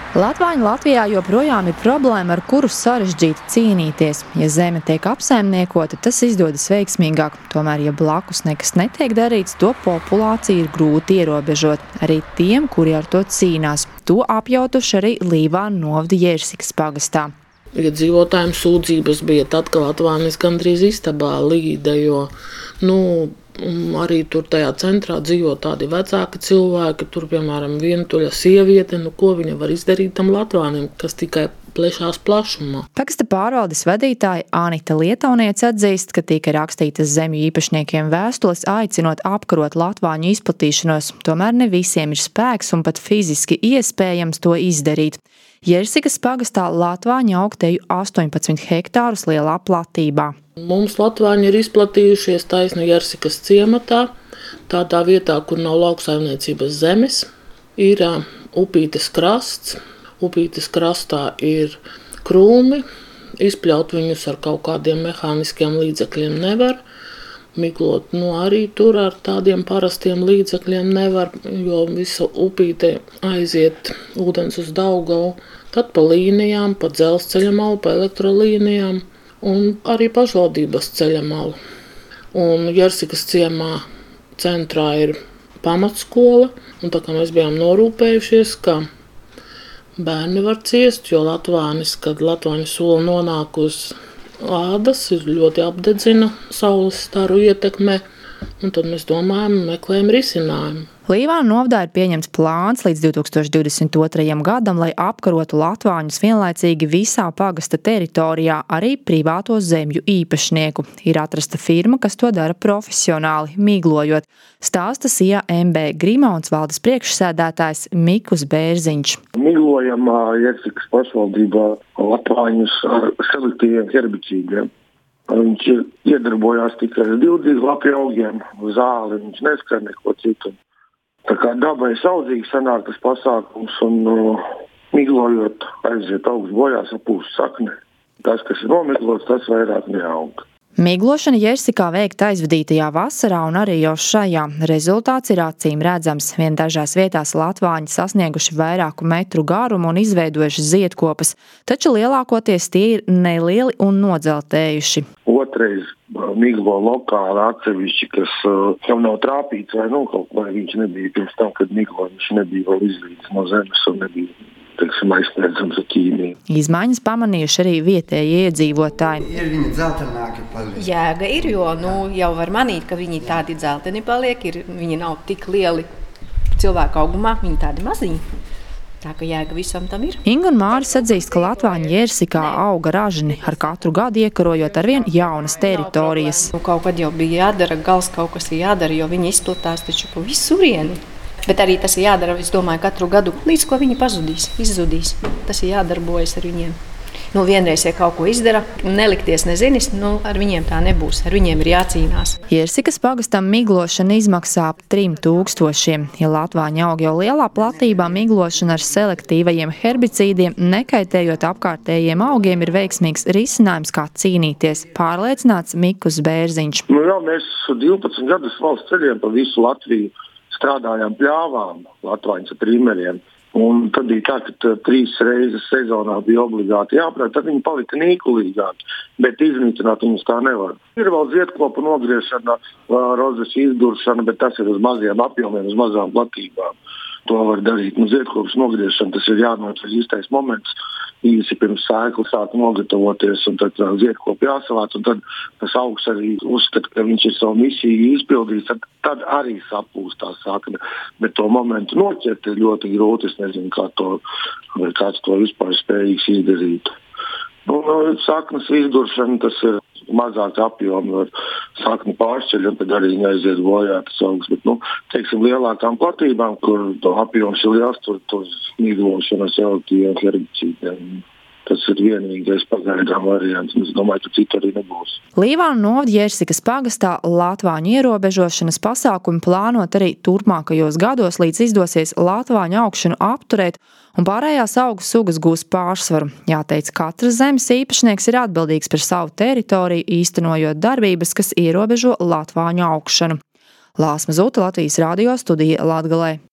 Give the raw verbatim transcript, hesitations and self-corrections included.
Latvāņi Latvijā joprojām ir problēma, ar kuru sarežģīti cīnīties. Ja zeme tiek apsaimniekota, tas izdodas veiksmīgāk. Tomēr, ja blakus nekas netiek darīts, to populāciju ir grūti ierobežot. Arī tiem, kuri ar to cīnās. To apjautuši arī Līvānu novada Jērsikas pagastā. Iedzīvotājiem sūdzības bija tad, ka Latvānis gandrīz istabā līda, jo nu, arī tur tajā centrā dzīvo tādi vecāki cilvēki, tur, piemēram, vientuļa sieviete, nu, ko viņa var izdarīt tam Latvānim, kas tikai plešās plašumā. Pagasta pārvaldes vadītāja Anita Lietauniece atzīst, ka tika rakstītas zemju īpašniekiem vēstules aicinot apkarot latvāņu izplatīšanos, tomēr ne visiem ir spēks un pat fiziski iespējams to izdarīt. Jērsikas pagastā latvāņi aug teju astoņpadsmit hektārus lielā platībā. Mums latvāņi ir izplatījušies taisni Jērsikas ciematā, tādā vietā, kur nav lauksaimniecības zemes, ir upītes krasts. Upītes krastā ir krūmi, izpļaut viņus ar kaut kādiem mehāniskiem līdzekļiem nevar. Miglot, nu arī tur ar tādiem parastiem līdzekļiem nevar, jo visa upīte aiziet ūdens uz Daugavu, tad pa līnijām, pa dzelzceļa malu, pa elektrolīnijām un arī pašvaldības ceļa malu. Un Jērsikas ciemā centrā ir pamatskola, un tā kā mēs bijām norūpējušies, ka bērni var ciest, jo latvānis, kad latvāņu sula nonāk uz ādas, ir ļoti apdedzina saules staru ietekmē, un tad mēs domājam, meklējam risinājumu. Līvānu novadā ir pieņemts plāns līdz divi tūkstoši divdesmit otrajam gadam, lai apkarotu latvāņus vienlaicīgi visā pagasta teritorijā, arī privāto zemju īpašnieku. Ir atrasta firma, kas to dara profesionāli, miglojot. Stāsta Sijā M B Grimauns valdes priekšsēdētājs Mikus Bērziņš. Miglojam Jērsikas pašvaldībā latvāņus ar selektīviem herbicīdiem. Viņš iedarbojās tikai uz divdzīgu lapu augiem, uz zāli, viņš neskar neko citu. Tā kā dabai saudzīgi sanāk tas pasākums un uh, miglojot aiziet augsts bojā, sapūst sakne. Tas, kas ir nomiglots, tas vairāk neaug. Miglošana Jērsikā veikta aizvadītajā vasarā un arī jau šajā. Rezultāts ir acīm redzams. Vien dažās vietās latvāņi sasnieguši vairāku metru garumu un izveidojuši ziedkopas, taču lielākoties tie ir nelieli un nodzeltējuši. Otrais miglo lokāli atsevišķi, kas uh, jau nav trāpīts vai nu kaut vai viņš nebija pirms tam, kad miglo, viņš nebija vēl izlīdz no zemes un nebija, teiksim, aizsniedzams ar ķīmiju. Izmaiņas pamanījuši arī vietējie iedzīvotāji. Ir viņi dzeltenāki paliek. Jēga ir, jo nu, jau var manīt, ka viņi tādi dzelteni paliek, ir, viņi nav tik lieli cilvēku augumā, viņi tādi maziņi. Tā ka jēga visam tam ir. Inga un Māris atzīst, ka latvāņi Jērsikā auga ražni, ar katru gadu iekarojot arvien jaunas teritorijas. Nu, kaut kad jau bija jādara, gals kaut kas ir jādara, jo viņi izplatās taču pa visurieni. Bet arī tas ir jādara, es domāju, katru gadu, līdz ko viņi pazudīs, izzudīs. Tas ir jādarbojas ar viņiem. Nu, vienreiz, ja kaut ko izdara, nelikties nezinis, nu, ar viņiem tā nebūs, ar viņiem ir jācīnās. Jērsikas pagastam miglošana izmaksā ap trim tūkstošiem. Ja latvāņi aug jau lielā platībā, miglošana ar selektīvajiem herbicīdiem, nekaitējot apkārtējiem augiem, ir veiksmīgs risinājums, kā cīnīties, pārliecināts Mikus Bērziņš. Nu jā, mēs divpadsmit gadus valsts ceļiem pa visu Latviju strādājām pļāvām latvāņus ar trimeriem. Un tad bija tā, ka trīs reizes sezonā bija obligāti jāprāt, tad viņi palika nīkulīgāki, bet iznīcināt viņus tā nevar. Ir vēl ziedkopu nogriešana, rozes izduršana, bet tas ir uz maziem apjomiem, uz mazām platībām. To var darīt. Nu, ziedkopas nogriešana, tas ir jānotiek īstais moments, īsi pirms sēkla sāk nogatavoties, un tad ziedkopu jāsavāc, un tad tas augs arī uzskata, ka viņš ir savu misiju izpildījis, tad, tad arī sapūst tā sakne. Bet to momentu noķert ir ļoti grūti, es nezinu, kā to, vai kāds to vispār spējīgs izdarīt. Nu, saknes izduršana, tas ir mazāk apjomi, var sakni pāršķeļ, un tad arī aiziet bojā tas augs. Bet, nu, teiksim, lielākām platībām, kur to apjoms ir liels, tur tos miglošanas selektīviem herbicīdiem. Tas ir vienīgais pagaidām variants, un es domāju, ka citu arī nebūs. Līvānu novada Jērsikas pagastā latvāņu ierobežošanas pasākumi plānot arī turpmākajos gados, līdz izdosies latvāņu augšanu apturēt, un pārējās augu sugas gūs pārsvaru. Jāteic, katrs zemes īpašnieks ir atbildīgs par savu teritoriju, īstenojot darbības, kas ierobežo latvāņu augšanu. Lāsma Zuta, Latvijas radio studija Latgalē.